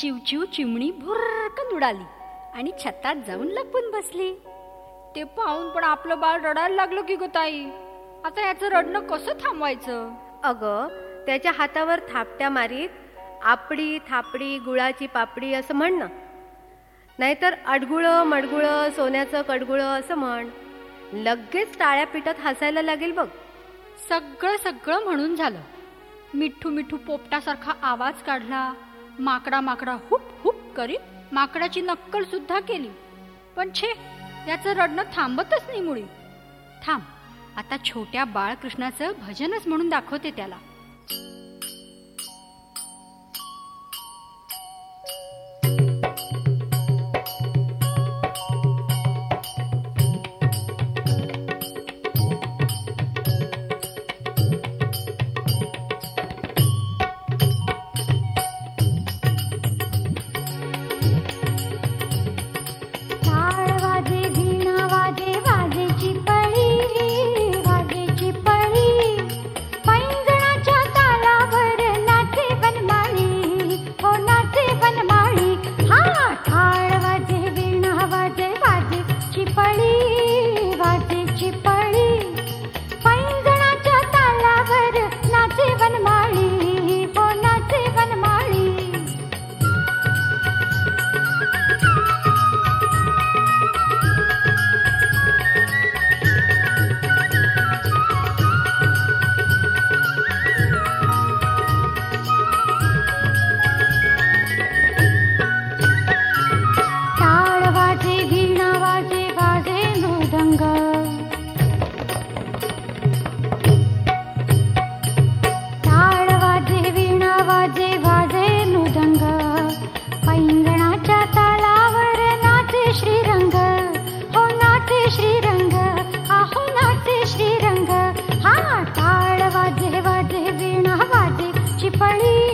चिवचिव चिमणी भुर्रकन उडाली आणि छतात जाऊन लपून बसली. ते पाहून पण आपलं बाळ रडायला लागलं की ग ताई. आता याचं रडणं कसं थांबवायचं? अगं, त्याच्या हातावर थापट्या मारीत आपडी थापडी गुळाची पापडी असं म्हण ना. नाहीतर अडगुळं मडगुळं सोन्याचं कडगुळं असं म्हण. लगेच टाळ्या पिटत हसायला लागेल बघ. सगळं म्हणून झालं. मिठू मिठू पोपटासारखा आवाज काढला. माकडा माकडा हुप हुप करीत माकडाची नक्कल सुद्धा केली. पण छे, याचं रडणं थांबतच नाही मुळी. थांब, आता छोट्या बाळकृष्णाचं भजनच म्हणून दाखवते त्याला. चिपळी